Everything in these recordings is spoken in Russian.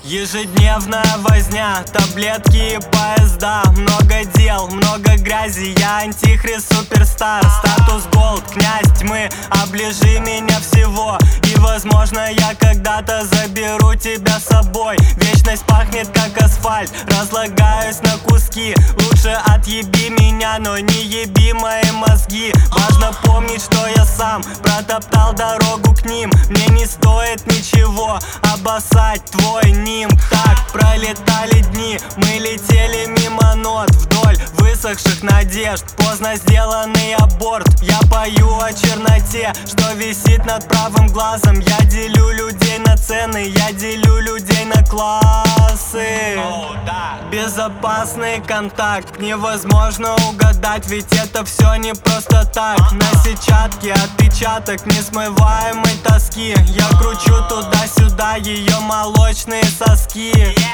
Ежедневная возня, таблетки и поезда. Много дел, много грязи, я антихрист, суперстар. Статус голд, князь тьмы, оближи меня всего. И возможно я когда-то заберу тебя с собой. Вечность пахнет как асфальт, разлагаюсь на куски. Лучше отъеби меня, но не еби мои мозги. Важно помнить, что я сам протоптал дорогу к ним. Мне не стоит ничего обоссать твой ним. Так пролетали дни, мы летели мимо нот вдоль высохших надежд. Поздно сделанный аборт. Я пою о черноте, что висит над правым глазом. Я делю людей на цены, я делю людей на классы. Безопасный контакт, невозможно угадать, ведь это все не просто так. На сетчатке отпечаток несмываемой тоски. Я кручу туда-сюда ее молочные соски.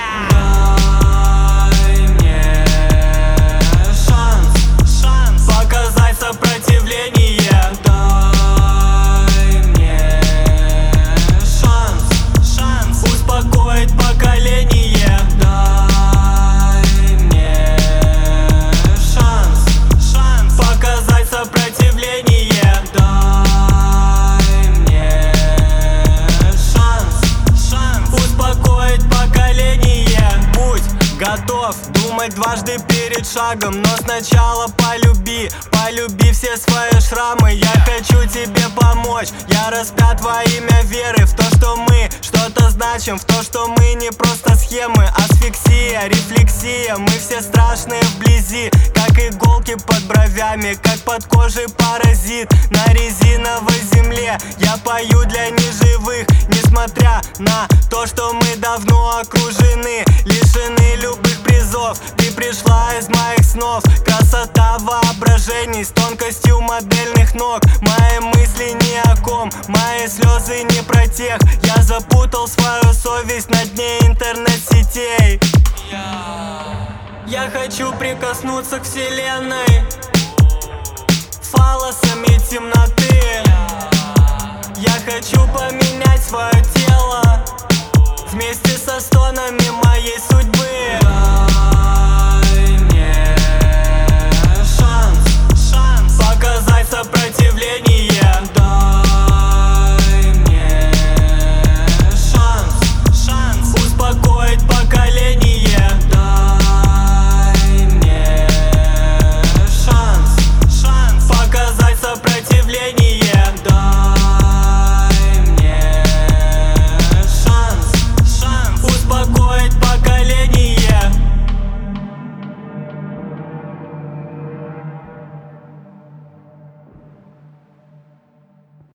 Дай мне шанс показать сопротивление. Дай мне шанс успокоить поколение. Дай мне шанс показать сопротивление. Дай мне шанс успокоить поколение. Будь готов думать дважды перед шагом, но сначала полюби все свои шрамы. Я хочу тебе помочь, я распят во имя веры в то, что мы что-то значим, в то, что мы не просто схемы. Асфиксия, рефлексия, мы все страшные вблизи, как иголки под бровями, как под кожей паразит на резиновой земле. Я пою для неживых, несмотря на то, что мы давно окружены, лишены любых призов. Ты пришла из моих снов, красота воображений с тонкостью модельных ног. Мои мысли ни о ком, мои слезы не про тех. Я запутал свою совесть на дне интернет-сетей. Я хочу прикоснуться к вселенной фаллосами темноты. Я хочу поменять свое тело вместе со стонами моей судьбы.